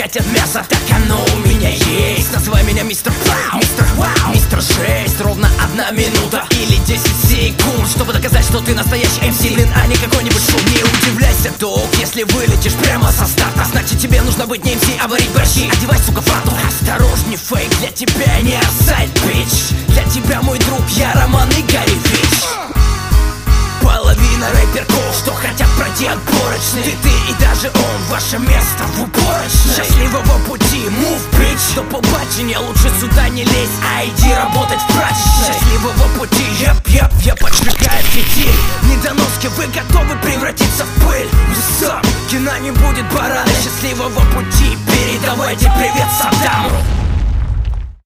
хотят мяса, так оно у меня есть. Называй меня мистер Вау, мистер Вау, мистер 6. Ровно 1 минута или 10 секунд, чтобы доказать, что ты настоящий MC, блин, а не какой-нибудь шум. Не удивляйся, док, если вылетишь прямо со старта. Значит, тебе нужно быть не MC, а варить борщи. Одевай, сука, фартук. Осторожней, фейк, для тебя не офсайд, бич. Для тебя, мой друг, я Роман Игоревич. Половина рэперков, что хотят пройти отборочный. Ты и даже он, ваше место в уборочной. Счастливого пути, move, bitch. До побачення, лучше сюда не лезь, а иди работать в прачечной. Счастливого пути, я поджигаю фитиль. Недоноски, вы готовы превратиться в пыль. Высок, кино не будет барана. Счастливого пути, передавайте привет Саддаму.